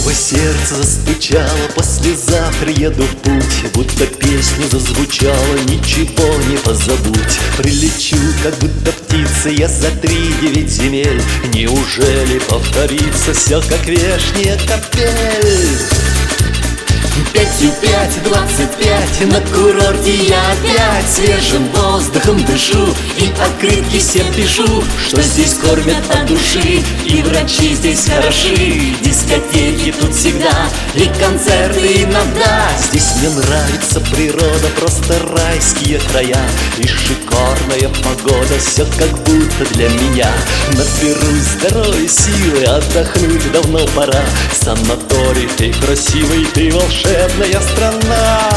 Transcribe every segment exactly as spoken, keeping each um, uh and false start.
Снова сердце застучало, послезавтра еду в путь. Будто песня зазвучала, ничего не позабудь. Прилечу, как будто птица, я за три девять земель. Неужели повторится все, как вешняя капель? Пятью пять, двадцать пять, на курорте я опять свежим воздухом дышу и открытки всем пишу, что здесь кормят от души, и врачи здесь хороши. Дискотеки тут всегда и концерты иногда. Здесь мне нравится природа, просто райские края, и шикарная погода, все как будто для меня. Наберусь здоровья, силы, отдохнуть давно пора. Санаторий, ты красивый, ты волшебная страна.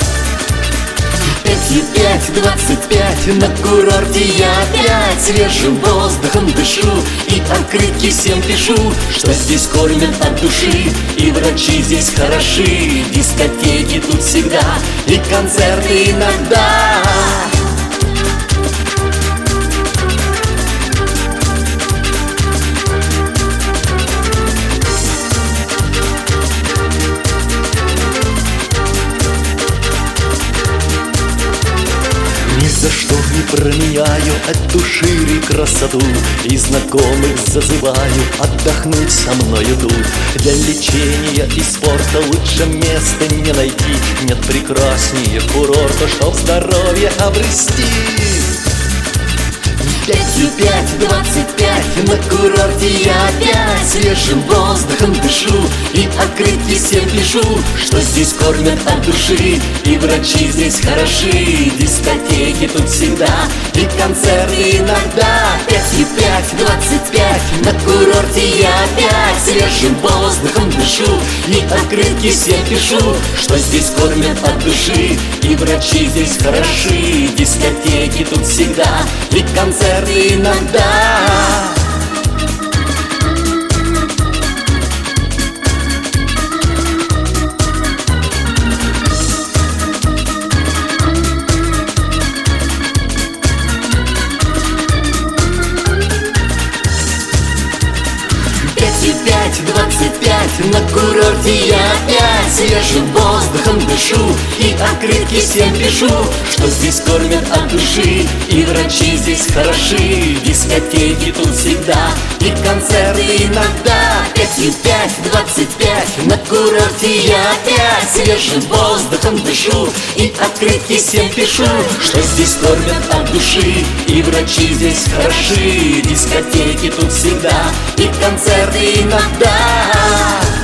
Пятью пять, двадцать пять, на курорте я опять свежим воздухом дышу и открытки всем пишу, что здесь кормят от души, и врачи здесь хороши. Дискотеки тут всегда и концерты иногда. Ни за что не променяю эту ширь и красоту, и знакомых зазываю отдохнуть со мною тут. Для лечения и спорта лучше места не найти, нет прекраснее курорта, чтоб здоровье обрести. Пятью пять, двадцать пять, на курорте я опять свежим воздухом дышу и открытки всем пишу, что здесь кормят от души, и врачи здесь хороши. Дискотеки тут всегда и концерты иногда. Пятью пять, двадцать пять, на курорте я опять свежим воздухом дышу и открытки всем пишу, что здесь кормят от души, и врачи здесь хороши. Дискотеки тут всегда и концерты иногда. Пятью пять, двадцать пять, на курорте я опять свежим воздухом дышу и открытки всем пишу, что здесь кормят от души, и врачи здесь хороши. Дискотеки тут всегда и концерты иногда. Пятью пять, двадцать пять, на курорте я опять свежим воздухом дышу и открытки всем пишу, что здесь кормят от души, и врачи здесь хороши. Дискотеки тут всегда и концерты иногда.